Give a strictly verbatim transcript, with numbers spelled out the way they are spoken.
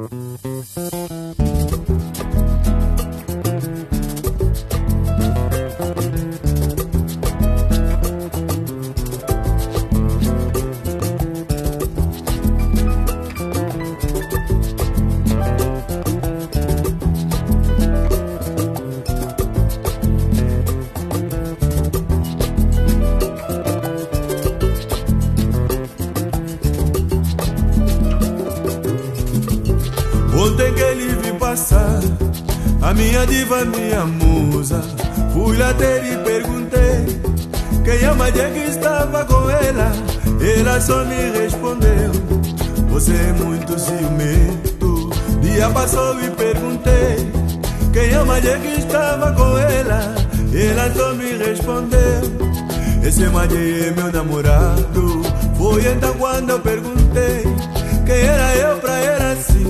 Ontem que ele vi passar, a minha diva, minha musa, fui lá ter e perguntei quem a mulher que estava com ela. Ela só me respondeu: você é muito ciumento. Dia passou e perguntei quem a mulher que estava com ela. Ela só me respondeu: esse mulher é meu namorado. Foi então quando eu perguntei quem era eu pra ela assim.